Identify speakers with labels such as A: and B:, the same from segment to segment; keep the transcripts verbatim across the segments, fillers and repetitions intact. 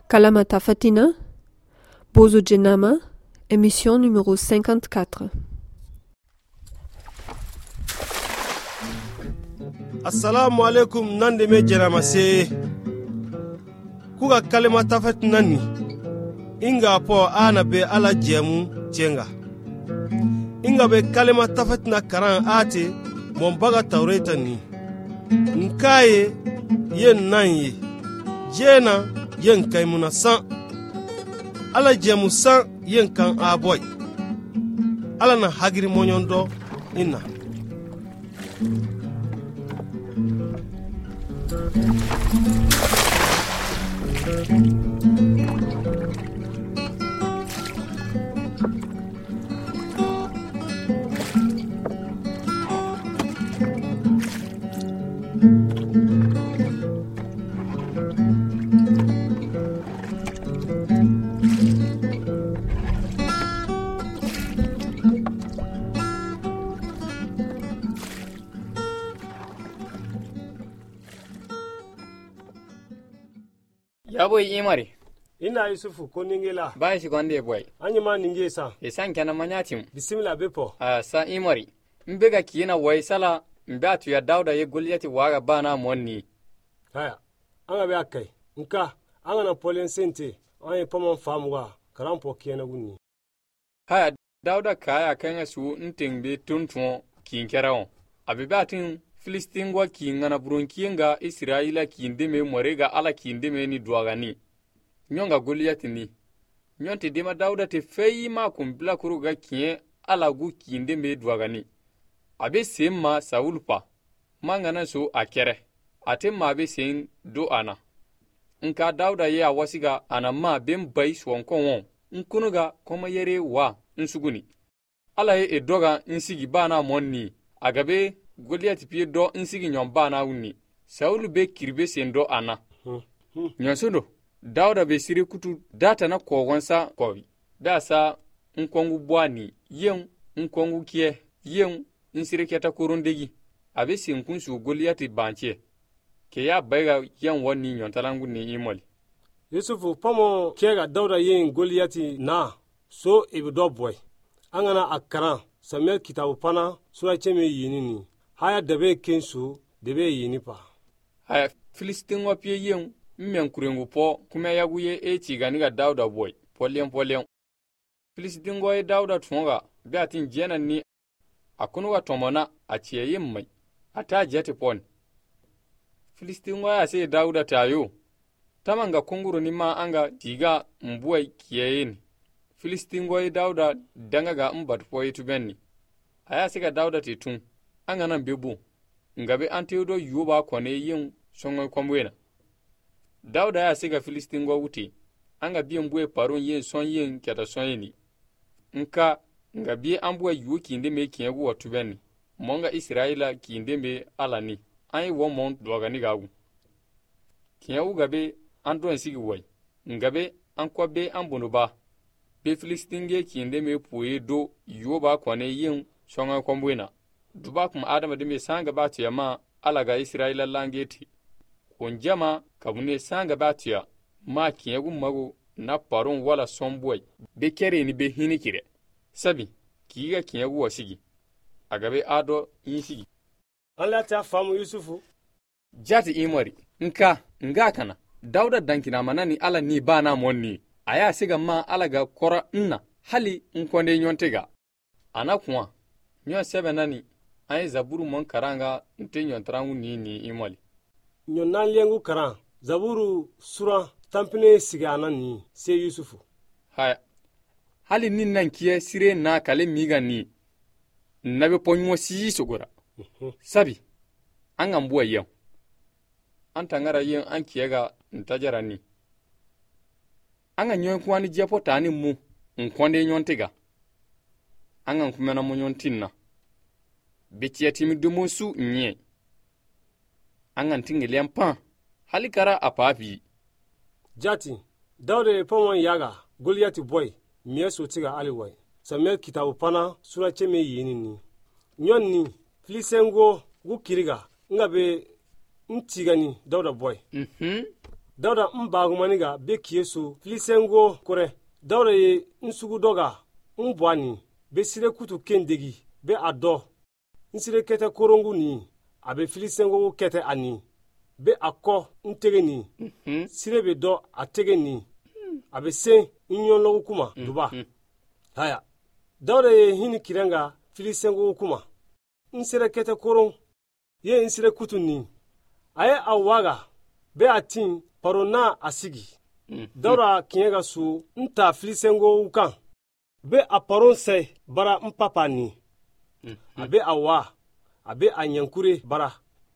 A: Kalamata Fatina, Bozo Djenama, émission numéro cinquante-quatre.
B: Assalamu alaikum nande me jenama se kuga Kalamata Fatina ni inga po ana be ala jemu chenga inga be Kalamata Fatina karan ate mombaga taureta ni nkaye yen nanye jena yen kaimuna san ala jemu san yen kan aboy ala na hagiri monyondo inna
C: Ya boy imari
B: ina Yusufu ko ningela
C: ba shi gonde boy
B: anyi ma ninge sa
C: e san kana manyatim
B: bismillah bepo
C: a sa imari mbega kina wai sala mbatu ya dauda ye goliyati waga bana monni
B: haya anga be akai nka anga na polen sente anye pomon famwa karampo kiena gunni
C: haya dauda kaya kanga su ntingbe tuntun kinkerawo abibatin Filistin gwa kingana burunkienga Israila kindeme morega ala kindeme ni duagani. Nyonga Goliath ni. Nyonte dema Dauda te feyi ma kumbila kuruga kien ala gu kindeme duagani. Abe semma Saulpa. Mangana so akere. Ate ma abe sen do ana. Nka Dauda ye awasiga ana ma bem bai swankon nkunuga koma yere wa nsuguni. Ala ye edoga nsigi bana monni. Agabe Goliath pie do nsigi nyomba na wuni Saulu be kirbe sendo ana hmm. hmm. Nyonsodo Dauda be sire kutu data na kogonsa kowi dasa nkongu bwani yen nkongu kie yen nsire keta korondegi abe sinkunsu Goliath banche ke ya baiga yen woni nyontalangu ni imoli
B: Yusufu pomo kega Dauda yen Goliath na so ibido boy angana akara Samuel kitabu pana sura cheme yinini haya dabe kensu dabe yinipa
C: haya Filistin wapie yen mmen kurengu po kuma yaguye e chiganiga Dauda boy polien polien Filistin goye Dauda tunga biatin jena ni akunuga tomona achiye yemmai ata jete pon Filistin goye ase Dauda tayo tamanga kunguru ni ma anga tiga mbuai kiyeyin Filistin goye Dauda dangaga mbat poyi tubenni aya sega Dauda titun anga nan bebu ngabe anteudo yuba kone yin songo komwena Dauda ya siga Filistin go wuti anga biyen buwe paron yin son yin keta son yini nka ngabe ambuwe yu kinde me kiyengu watubeni monga Israila kinde me alani ai wo mon dogani gawu kiyengu gabe andon sigi wai ngabe anko be ambono ba be Filistin ge kinde me puye do yuba kone yin songo komwena Dubakum Adama de me sanga batiya ma alaga Israila langeti. Onjama kabune sanga batiya ma kiyegu mago na paron wala somboy. Be kere ni be hinikire. Sabi kiga kiyegu wasigi. Agabe ado insigi.
B: Allah ta famu Yusufu.
C: Jati imari nka nga kana Dauda dankina manani ala ni bana monni. Aya siga ma alaga kora nna hali nkonde nyontega. Anakuwa nyo sebe nani ai zaburu mon karanga nte nyontrangu ni ni imoli
B: nyonan lengu karan zaburu sura tampine sigana ni se Yusufu
C: haya hali nin nan kiye sire na kale miga ni nabe ponyo si sogora sabi an ambuwa yau an tangara yin an kiyega ntajara ni an anyon kwani jepo tani mu nkonde nyontega an an kumena mo nyontinna Betiya timi dumo su nye. Angan tingi lempan. Halikara apapi.
B: Jati, Dauda pomon yaga, Goliath boy, miye sotiga aliwai. Samuel kitabu pana sura cheme yini ni. Nyon ni, Filisengo gu kiriga, nga be ntigani Dauda boy.
C: Mhm.
B: Dawda mbagumaniga be kiyesu filisengo kore. Dawda ye nsugu doga mbwani be sire kutu kendegi be ado. Nsire kete korongu ni abe filisengo kete ani be akko ntege ni mm-hmm. Sire be do atege ni abe se nyonlo kuma duba mm-hmm. Haya Dawda ye hini kirenga filisengo kuma nsire kete koron ye nsire kutu ni aye awaga be atin parona asigi mm-hmm. Dawda kinyega su nta filisengo ukan be aparon se bara mpapa ni mm-hmm. Abe awa abe anyankure bara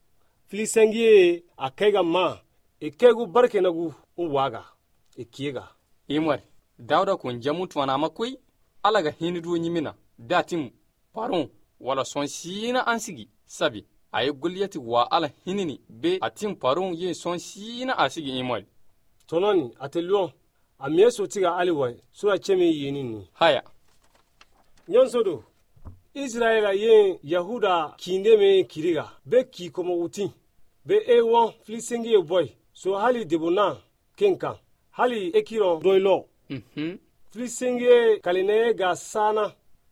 B: filisengie akaiga ma ekegu barke nagu uwaga ekiega
C: imar Dawda kun jamu tuana makoi alaga hinidu nyimina datim paron wala son sina ansigi sabi ay gulyati wa ala hinini be atim paron ye son sina asigi imar
B: tononi ateluon amieso tiga aliwai sura cheme yenini
C: haya
B: nyonsodo Israela ye Yahuda kindeme kiriga be ki komo uti be ewon filisengie boy so hali debona kenka hali ekiro doilo
C: mhm
B: filisengie kaline ga sana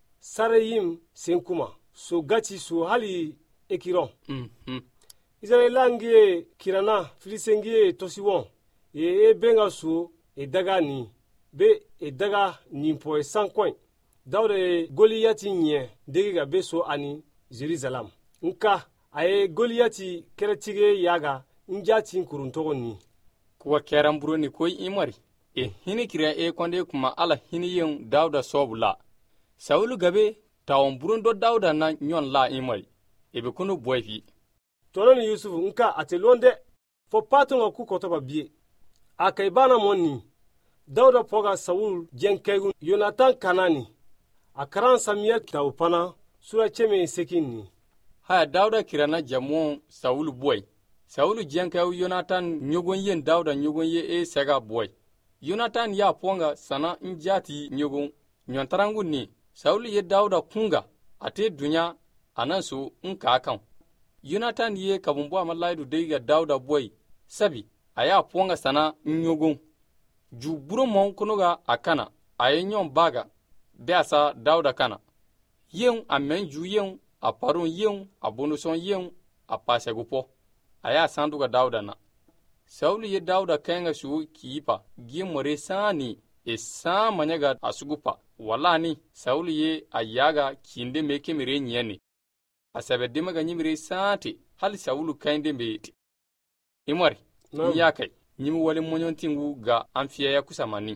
B: sarayim senkuma so gati so hali ekiro
C: mhm
B: Israela ngie kirana filisengie tosiwon ye e benga so e daga ni be e daga nimpo e sankoin Dawda Goliyati nye degiga beso ani Jerusalem. Nka aye Goliyati keretige yaga njati kuruntogo ni.
C: Kuwa keramburo ni koi imari. E hini kira e konde kuma ala hini yung Dawda sobula. Saulu gabe tawon do Dawda na nyon la imari. Ebe kunu boyfi.
B: Tonani Yusufu nka atelonde fo patunga kukotoba bie. Akaibana moni. Dawda poga Saul jenkegu Yonatan kanani. Akaran Samuel taupana sura cheme sekini.
C: Haya Dawda kirana jamu Saulu boy. Saulu jenka Yonatan nyogon yen Dawda nyogon ye e sega boy. Yonatan ya ponga sana njati nyogon nyontarangu ni. Saulu ye Dawda kunga ate dunya anansu nka akan. Yonatan ye kabumbu amalaidu deiga Dawda boy. Sabi aya ponga sana nyogon. Ju buru mon kunuga akana aye nyon baga. Biasa Dawda kana. Yen a menju yen a parun yen a bonuson yen a pasegupo. Aya sanduga Dawda na. Saulu ye Dawda kenga su kiipa gimore sani e sa manyaga asugupa. Wala ni Saulu ye a yaga kinde meke mire nyeni. A sabedima nyimire sante hali Saulu kainde mbeti. Imwari, no. Nyakai, nyimu wale monyontingu ga amfiya ya kusamani.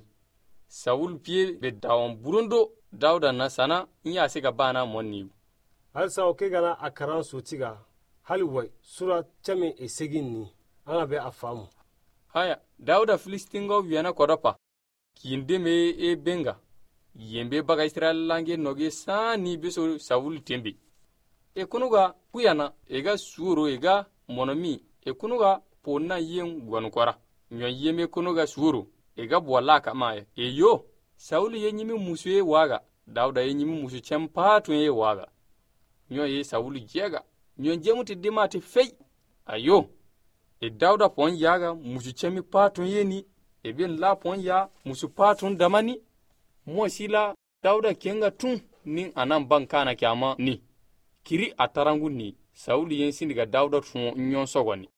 C: Saul pie be dawon burundo Dawda na sana nya siga bana monni
B: hal sa oke gana akaran so tiga halwai sura chame esegin ni ana be afamu
C: haya Dawda Filistingo wiana kodopa kinde me e benga yembe baga Israel lange noge sani biso Saul tembe e kunuga kuyana ega suro ega monomi e kunuga ponna yen gwankora nyo yeme kunuga suro ega bwala kama e yo Saulu ye nyimi musu ye waga Dawda ye nyimi musu chempatu ye waga nyo ye Saulu jega nyo jemu ti dima ti fei ayo e Dawda pon yaga musu chemi patu ye ni e bien la pon ya musu patu damani mo sila Dawda kenga tun nin anan bankana kyama ni kiri atarangu ni Saulu ye sindiga Dawda tun nyon sogoni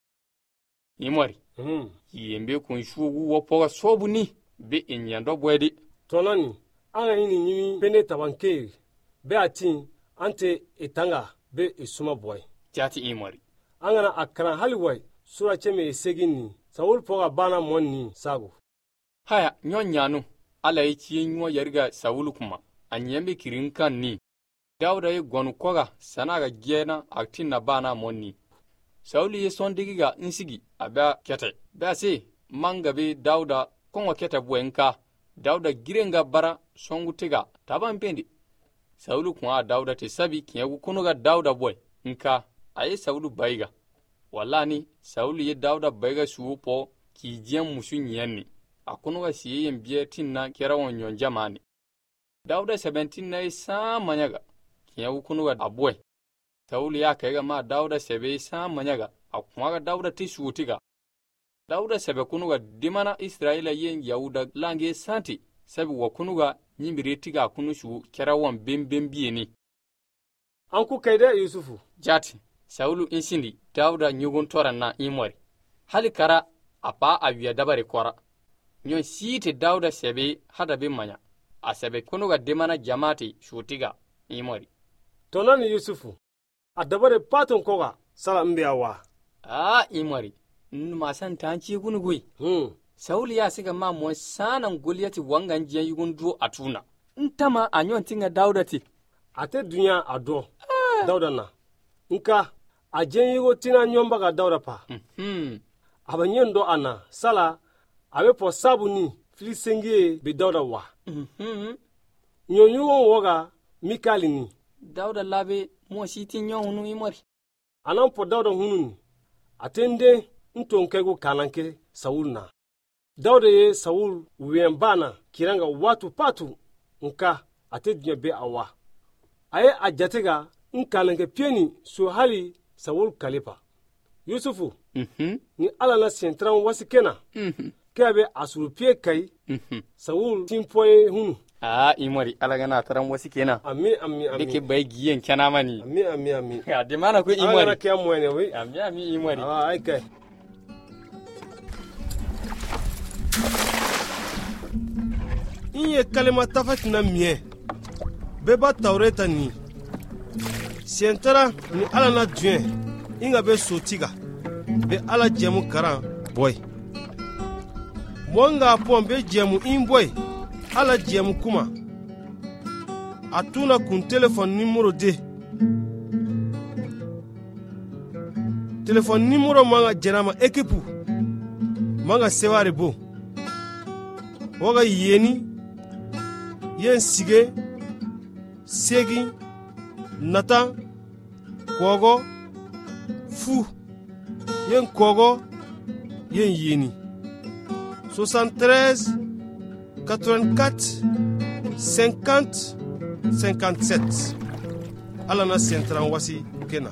C: imori
B: mm.
C: Yembe kun shugu wopoga sobu ni be enyando bwedi
B: tolani anga yini nyimi pene tabankeri be atin ante etanga be esuma boy
C: jati imori
B: anga na akran haliwai sura cheme esegini Saul poga bana monni sago
C: haya nyonyanu ala yichi nyo yariga Saul kuma anyembe kirinkan ni Dawda ye gonu koga sanaga gena aktin na bana monni Saul ye sondigiga insigi aba kete basi mangabe Dawda kongo kete bwenka Dawda girenga bara songu tiga taban pendi Saulu kwa Dawda te sabi kiyagu kunuga Dawda boy nka aye Saulu baiga walani Saulu ye Dawda baiga suupo ki jiyan musu nyenni akunuga siye biye tinna kerawon nyon jamani Dawda seventeen na sa manyaga kiyagu kunuga aboy Saulu ya kaiga ma Dawda sebe sa manyaga akwaga Dawda te suutiga Dauda sebe kunuga dimana Israela yen Yahuda lange santi sabi wa kunuga nyimbire tiga kunu shu kera wan bembem bieni.
B: Anku kaida Yusufu.
C: Jati, Saulu insindi Dauda nyugun tora na imwari. Hali kara apa awiya dabare kwara. Nyon siite Dauda sebe hada be manya. A sebe kunuga dimana jamati shutiga imwari.
B: Tonani Yusufu. A dabare paton koga sala mbe awa.
C: Ah imwari. Numa san tanci kunugui.
B: Hmm.
C: Sauli ya siga ma mo sanan Goliati wangan jiyan yugun duo atuna. Ntama anyon tinga Dauda ti.
B: Ate dunya ado. Ah. Dauda na. Nka ajen yugo tina nyomba ga Dauda pa.
C: Mhm.
B: Abanyendo ana sala abe po sabu ni Filisenge be Dauda wa.
C: Mhm.
B: Nyonyugo woga Mikali ni.
C: Dauda labe mo siti nyonu imori.
B: Anan po Dauda hununi. Atende ntonkego kananke Saul na. Dauda ye Saul wembana kiranga watu patu nka ate dunya be awa. Aye ajatega nkananke pieni so hali Saul kalipa. Yusufu.
C: Mhm.
B: Ni ala na sentran wasikena.
C: Mhm.
B: Kebe asuru pie kai.
C: Mhm.
B: Saul timpoe hunu.
C: Ah imori alagana taran wasi kenan.
B: Ami ami ami.
C: Dike bai giyen kana mani.
B: Ami ami ami.
C: Ya de mana ko
B: Imori.
C: imori.
B: Ala ke amwene we.
C: Ami ami imori.
B: Ah ai kai. Inye kalima tafat na mie. Beba taureta ni. Sientara ni ala na duen. Inga be sotiga. Be ala jemu karan boy. Mwanga pon be jemu in boy. Ala jemu kuma. Atuna kun telefon numero de. Telefon numero manga jenama ekipu. Manga seware bo. Waga yeni. Yen sige. Segi. Nata. Kogo. Fu. Yen kogo. Yen yeni. soixante-treize, quatre-vingt-quatre, cinquante, cinquante-sept. Alana Sentran wasi kena.